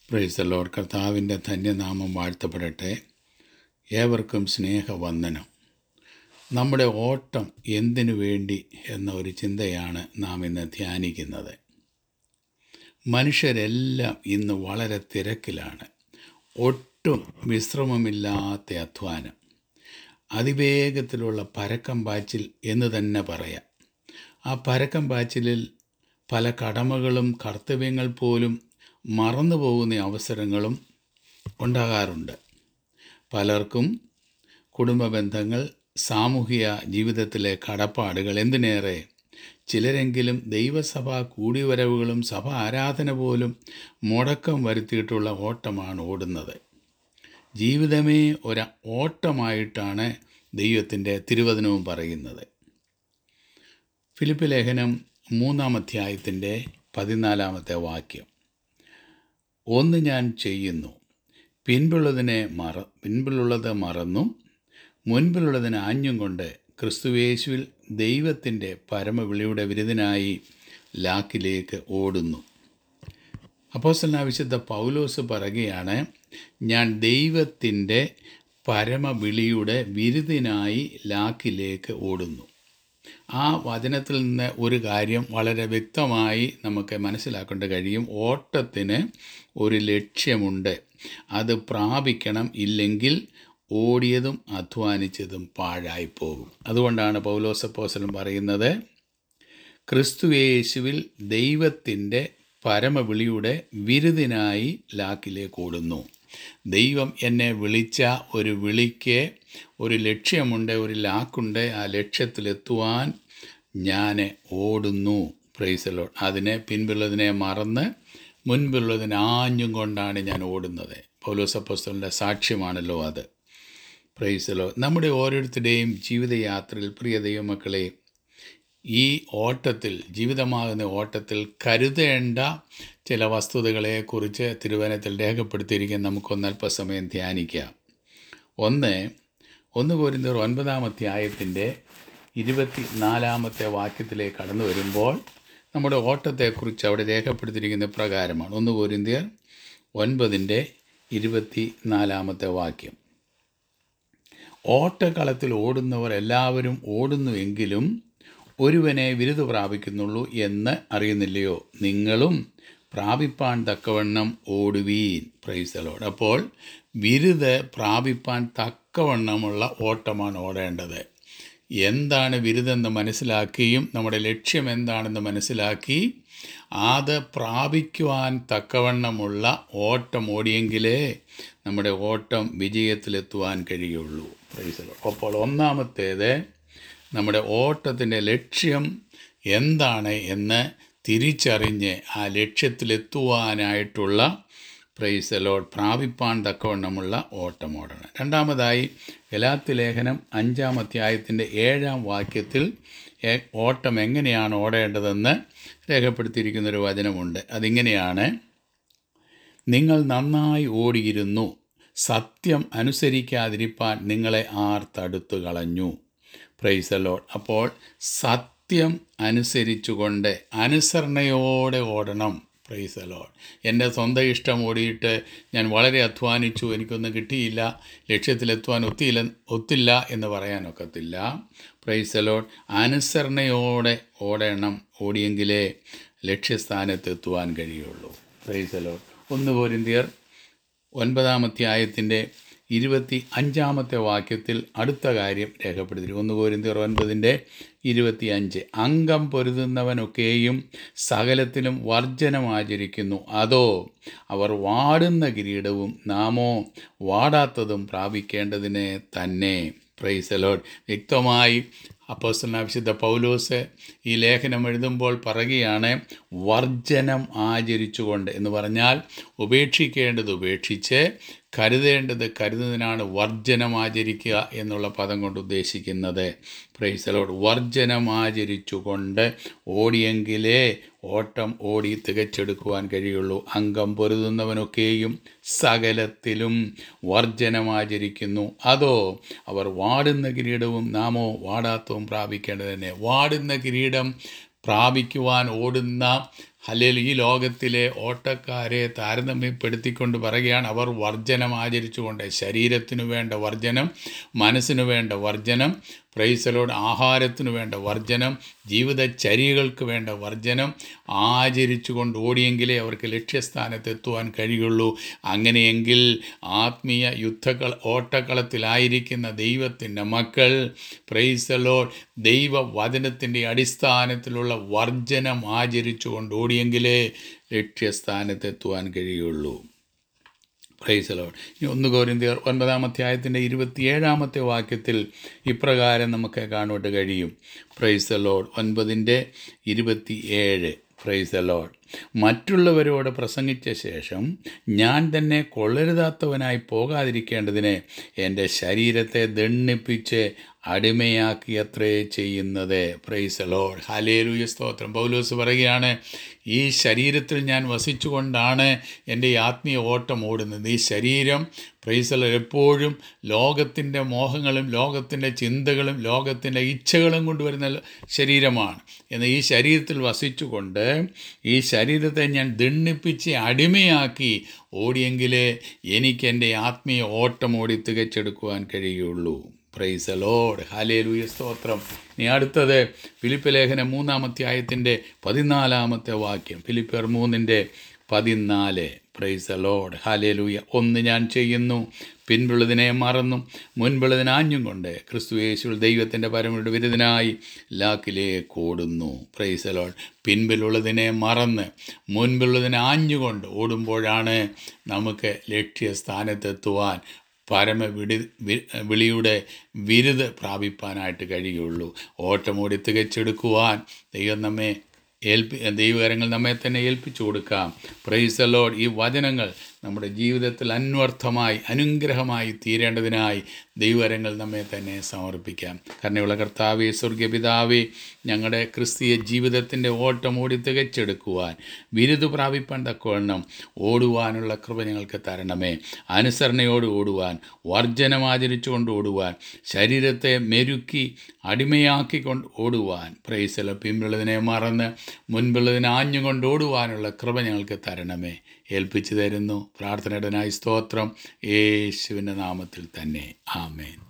Price the Lord. കർത്താവിൻ്റെ ധന്യനാമം വാഴ്ത്തപ്പെടട്ടെ. ഏവർക്കും സ്നേഹവന്ദനം. നമ്മുടെ ഓട്ടം എന്തിനു വേണ്ടി എന്ന ഒരു ചിന്തയാണ് നാം ഇന്ന് ധ്യാനിക്കുന്നത്. മനുഷ്യരെല്ലാം ഇന്ന് വളരെ തിരക്കിലാണ്. ഒട്ടും വിശ്രമമില്ലാത്ത അധ്വാനം, അതിവേഗത്തിലുള്ള പരക്കം പാച്ചിൽ എന്ന് തന്നെ പറയാം. ആ പരക്കം പാച്ചിലിൽ പല കടമകളും കർത്തവ്യങ്ങൾ പോലും മറന്നു പോകുന്ന അവസരങ്ങളും ഉണ്ടാകാറുണ്ട്. പലർക്കും കുടുംബ ബന്ധങ്ങൾ, സാമൂഹിക ജീവിതത്തിലെ കടപ്പാടുകൾ, എന്തിനേറെ ചിലരെങ്കിലും ദൈവസഭാ കൂടിവരവുകളും സഭ ആരാധന പോലും മുടക്കം വരുത്തിയിട്ടുള്ള ഓട്ടമാണ് ഓടുന്നത്. ജീവിതമേ ഒരു ഓട്ടമായിട്ടാണ് ദൈവത്തിൻ്റെ തിരുവചനവും പറയുന്നത്. ഫിലിപ്പി ലേഖനം 3-ാം അധ്യായത്തിൻ്റെ 14-ാമത്തെ വാക്യം, ഒന്ന് ഞാൻ ചെയ്യുന്നു, പിൻപിലുള്ളത് മറന്നും മുൻപിലുള്ളതിന് ആഞ്ഞും കൊണ്ട് ക്രിസ്തുയേശുവിൽ ദൈവത്തിൻ്റെ പരമവിളിയുടെ വിരുദ്ധനായി ലാക്കിലേക്ക് ഓടുന്നു. അപ്പോസ്തലനായ വിശുദ്ധ പൗലോസ് പറയുകയാണ്, ഞാൻ ദൈവത്തിൻ്റെ പരമവിളിയുടെ വിരുദ്ധനായി ലാക്കിലേക്ക് ഓടുന്നു. ആ വചനത്തിൽ നിന്ന് ഒരു കാര്യം വളരെ വ്യക്തമായി നമുക്ക് മനസ്സിലാക്കേണ്ട കഴിയും. ഓട്ടത്തിന് ഒരു ലക്ഷ്യമുണ്ട്. അത് പ്രാപിക്കണം. ഇല്ലെങ്കിൽ ഓടിയതും അധ്വാനിച്ചതും പാഴായി പോകും. അതുകൊണ്ടാണ് പൗലോസ് അപ്പോസ്തലൻ പറയുന്നത്, ക്രിസ്തുയേശുവിൽ ദൈവത്തിൻ്റെ പരമവിളിയുടെ വിരുദ്ധനായി ലാക്കിലേക്ക് ഓടുന്നു. ദൈവം എന്നെ വിളിച്ച ഒരു വിളിക്ക് ഒരു ലക്ഷ്യമുണ്ട്, ഒരു ലാക്കുണ്ട്. ആ ലക്ഷ്യത്തിലെത്തുവാൻ ഞാൻ ഓടുന്നു. Praise the Lord. അതിനെ പിൻപിലുള്ളതിനെ മറന്ന് മുൻപിലുള്ളതിനെ ആഞ്ഞും കൊണ്ടാണ് ഞാൻ ഓടുന്നത്. പൗലോസ് അപ്പോസ്തലൻ്റെ സാക്ഷ്യമാണല്ലോ അത്. Praise the Lord. നമ്മുടെ ഓരോരുത്തരുടെയും ജീവിതയാത്രയിൽ പ്രിയ ദൈവമക്കളെ, ഈ ഓട്ടത്തിൽ, ജീവിതമാകുന്ന ഓട്ടത്തിൽ കരുതേണ്ട ചില വസ്തുതകളെക്കുറിച്ച് തിരുവചനത്തിൽ രേഖപ്പെടുത്തിയിരിക്കാൻ നമുക്കൊന്ന് അല്പസമയം ധ്യാനിക്കാം. 1 കൊരിന്ത്യർ 9-ാം അധ്യായത്തിൻ്റെ 24-ാമത്തെ വാക്യത്തിലേക്ക് കടന്നു വരുമ്പോൾ നമ്മുടെ ഓട്ടത്തെക്കുറിച്ച് അവിടെ രേഖപ്പെടുത്തിയിരിക്കുന്ന പ്രകാരമാണ്. 1 കൊരിന്ത്യർ 9-ന്റെ 24-ാമത്തെ വാക്യം, ഓട്ടക്കളത്തിൽ ഓടുന്നവർ എല്ലാവരും ഓടുന്നുവെങ്കിലും ഒരുവനെ വിരുദ് പ്രാപിക്കുന്നുള്ളൂ എന്ന് അറിയുന്നില്ലയോ? നിങ്ങളും പ്രാപിപ്പാൻ തക്കവണ്ണം ഓടുവീൻ. Price the Lord. അപ്പോൾ വിരുദ് പ്രാപിപ്പാൻ തക്കവണ്ണമുള്ള ഓട്ടമാണ് ഓടേണ്ടത്. എന്താണ് വിരുദെന്ന് മനസ്സിലാക്കിയും നമ്മുടെ ലക്ഷ്യം എന്താണെന്ന് മനസ്സിലാക്കി അത് പ്രാപിക്കുവാൻ തക്കവണ്ണമുള്ള ഓട്ടം ഓടിയെങ്കിലേ നമ്മുടെ ഓട്ടം വിജയത്തിലെത്തുവാൻ കഴിയുള്ളൂ. Praise the Lord. അപ്പോൾ ഒന്നാമത്തേത്, നമ്മുടെ ഓട്ടത്തിൻ്റെ ലക്ഷ്യം എന്താണ് എന്ന് തിരിച്ചറിഞ്ഞ് ആ ലക്ഷ്യത്തിലെത്തുവാനായിട്ടുള്ള, പ്രൈസ് ദി ലോർഡ്, പ്രാപിപ്പാൻ തക്കവണ്ണമുള്ള ഓട്ടം ഓടണം. രണ്ടാമതായി ഗലാത്യ ലേഖനം 5-ാം അധ്യായത്തിൻ്റെ 7-ാം വാക്യത്തിൽ ഓട്ടം എങ്ങനെയാണ് ഓടേണ്ടതെന്ന് രേഖപ്പെടുത്തിയിരിക്കുന്നൊരു വചനമുണ്ട്. അതിങ്ങനെയാണ്, നിങ്ങൾ നന്നായി ഓടിയിരുന്നു, സത്യം അനുസരിക്കാതിരിപ്പാൻ നിങ്ങളെ ആർ തടുത്തു കളഞ്ഞു. Praise the Lord. അപ്പോൾ സത്യം അനുസരിച്ചുകൊണ്ട് അനുസരണയോടെ ഓടണം. Praise the Lord. എൻ്റെ സ്വന്തം ഇഷ്ടം ഓടിയിട്ട് ഞാൻ വളരെ അധ്വാനിച്ചു, എനിക്കൊന്നും കിട്ടിയില്ല, ലക്ഷ്യത്തിലെത്തുവാൻ ഒത്തില്ല എന്ന് പറയാനൊക്കത്തില്ല. Praise the Lord. അനുസരണയോടെ ഓടണം. ഓടിയെങ്കിലേ ലക്ഷ്യസ്ഥാനത്തെത്തുവാൻ കഴിയുള്ളൂ. Praise the Lord. 1 കൊരിന്ത്യർ 9-ാം അധ്യായത്തിൻ്റെ 25-ാമത്തെ വാക്യത്തിൽ അടുത്ത കാര്യം രേഖപ്പെടുത്തി. 1 കൊരിന്ത്യർ 9-ന്റെ 25, അംഗം പൊരുതുന്നവനൊക്കെയും സകലത്തിലും വർജ്ജനം ആചരിക്കുന്നു, അതോ അവർ വാടുന്ന കിരീടവും നാമോ വാടാത്തതും പ്രാപിക്കേണ്ടതിനെ തന്നെ. Praise the Lord. വ്യക്തമായി അപ്പോസ്തലനായ വിശുദ്ധ പൗലോസ് ഈ ലേഖനം എഴുതുമ്പോൾ പറയുകയാണ്, വർജ്ജനം ആചരിച്ചുകൊണ്ട് എന്ന് പറഞ്ഞാൽ ഉപേക്ഷിക്കേണ്ടത് ഉപേക്ഷിച്ച് കരുതേണ്ടത് കരുതുന്നതിനാണ് വർജ്ജനം ആചരിക്കുക എന്നുള്ള പദം കൊണ്ട് ഉദ്ദേശിക്കുന്നത്. Praise the Lord. വർജ്ജനം ആചരിച്ചുകൊണ്ട് ഓടിയെങ്കിലേ ഓട്ടം ഓടി തികച്ചെടുക്കുവാൻ കഴിയുള്ളൂ. അംഗം പൊരുതുന്നവനൊക്കെയും സകലത്തിലും വർജ്ജനമാചരിക്കുന്നു, അതോ അവർ വാടുന്ന കിരീടവും നാമോ വാടാത്തവും പ്രാപിക്കേണ്ടത് തന്നെ. വാടുന്ന കിരീടം പ്രാപിക്കുവാൻ ഓടുന്ന ഈ ലോകത്തിലെ ഓട്ടക്കാരെ താരതമ്യപ്പെടുത്തിക്കൊണ്ട് പറയുകയാണ്, അവർ വർജനം ആചരിച്ചുകൊണ്ട്, ശരീരത്തിനു വേണ്ട വർജനം, മനസ്സിനു വേണ്ട വർജനം, പ്രൈസലോട് ആഹാരത്തിനു വേണ്ട വർജനം, ജീവിതചര്യകൾക്ക് വേണ്ട വർജനം ആചരിച്ചുകൊണ്ട് ഓടിയെങ്കിലേ അവർക്ക് ലക്ഷ്യസ്ഥാനത്തെത്തുവാൻ കഴിയുള്ളൂ. അങ്ങനെയെങ്കിൽ ആത്മീയ ഓട്ടക്കളത്തിലായിരിക്കുന്ന ദൈവത്തിൻ്റെ മക്കൾ, പ്രൈസലോട്, ദൈവവചനത്തിൻ്റെ അടിസ്ഥാനത്തിലുള്ള വർജനം ആചരിച്ചുകൊണ്ട് ഓടിയെങ്കിലേ ലക്ഷ്യസ്ഥാനത്തെത്തുവാൻ കഴിയുള്ളൂ. Praise the Lord. ഇനി 1 കൊരിന്ത്യർ 9-ാം അധ്യായത്തിൻ്റെ 27-ാമത്തെ വാക്യത്തിൽ ഇപ്രകാരം നമുക്ക് കാണുവാൻ കഴിയും. Praise the Lord. 9:27. Praise the Lord. മറ്റുള്ളവരോട് പ്രസംഗിച്ച ശേഷം ഞാൻ തന്നെ കൊള്ളരുതാത്തവനായി പോകാതിരിക്കേണ്ടതിന് എൻ്റെ ശരീരത്തെ ദണ്ഡിപ്പിച്ച് അടിമയാക്കിയത്രേ ചെയ്യുന്നത്. Price the Lord. ഹല്ലേലൂയ, സ്തോത്രം. പൗലോസ് പറയുകയാണ്, ഈ ശരീരത്തിൽ ഞാൻ വസിച്ചുകൊണ്ടാണ് എൻ്റെ ആത്മീയ ഓട്ടം ഓടുന്നത്. ഈ ശരീരം, പ്രൈസ് ദി ലോർഡ്, എപ്പോഴും ലോകത്തിൻ്റെ മോഹങ്ങളും ലോകത്തിൻ്റെ ചിന്തകളും ലോകത്തിൻ്റെ ഇച്ഛകളും കൊണ്ടുവരുന്ന ശരീരമാണ്. എന്നാൽ ഈ ശരീരത്തിൽ വസിച്ചുകൊണ്ട് ഈ ശരീരത്തെ ഞാൻ ദണ്ഡിപ്പിച്ച് അടിമയാക്കി ഓടിയെങ്കിലേ എനിക്ക് എൻ്റെ ആത്മീയ ഓട്ടം ഓടി തികച്ചെടുക്കുവാൻ കഴിയുള്ളൂ. Praise the Lord. ഹല്ലേലൂയ, സ്തോത്രം. ഇനി അടുത്തത് ഫിലിപ്പ് ലേഖനം 3-ാം അധ്യായത്തിൻ്റെ 14-ാമത്തെ വാക്യം. ഫിലിപ്പിയർ 3:14. Praise the Lord. ഹല്ലേലൂയ. ഒന്ന് ഞാൻ ചെയ്യുന്നു, പിൻപുള്ളതിനെ മറന്നും മുൻപുള്ളതിനാഞ്ഞും കൊണ്ട് ക്രിസ്തു യേശുവിൽ ദൈവത്തിൻ്റെ പരമയുടെ വിരുദ്ധനായി ലാക്കിലേക്ക് ഓടുന്നു. Praise the Lord. പിൻപിലുള്ളതിനെ മറന്ന് മുൻപുള്ളതിനാഞ്ഞുകൊണ്ട് ഓടുമ്പോഴാണ് നമുക്ക് ലക്ഷ്യസ്ഥാനത്തെത്തുവാൻ വിളിയുടെ വിരുദ് പ്രാപിപ്പാനായിട്ട് കഴിയുള്ളൂ. ഓട്ടമോടി തികച്ചെടുക്കുവാൻ ദൈവകരങ്ങൾ നമ്മെ തന്നെ ഏൽപ്പിച്ചു കൊടുക്കാം. Praise the Lord. ഈ വചനങ്ങൾ നമ്മുടെ ജീവിതത്തിൽ അന്വർത്ഥമായി അനുഗ്രഹമായി തീരേണ്ടതിനായി ദൈവകരങ്ങൾ നമ്മെ തന്നെ സമർപ്പിക്കാം. കരുണയുള്ള കർത്താവേ, സ്വർഗീയ പിതാവേ, ഞങ്ങളുടെ ക്രിസ്തീയ ജീവിതത്തിൻ്റെ ഓട്ടം ഓടി തികച്ചെടുക്കുവാൻ വിരുദ് പ്രാപിപ്പാൻ തക്കവണ്ണം ഓടുവാനുള്ള കൃപ ഞങ്ങൾക്ക് തരണമേ. അനുസരണയോട് ഓടുവാൻ, വർജനം ആചരിച്ചുകൊണ്ട് ഓടുവാൻ, ശരീരത്തെ മെരുക്കി അടിമയാക്കിക്കൊണ്ട് ഓടുവാൻ, പ്രൈസ് ദി ലോർഡ്, പിമ്പുള്ളതിനെ മറന്ന് മുൻപുള്ളതിനെ ആഞ്ഞുകൊണ്ട് ഓടുവാനുള്ള കൃപ ഞങ്ങൾക്ക് തരണമേ. ഏൽപ്പിച്ചു തരുന്നു. പ്രാർത്ഥനയുടനായി സ്തോത്രം. യേശുവിൻ്റെ നാമത്തിൽ തന്നെ. ആമേൻ.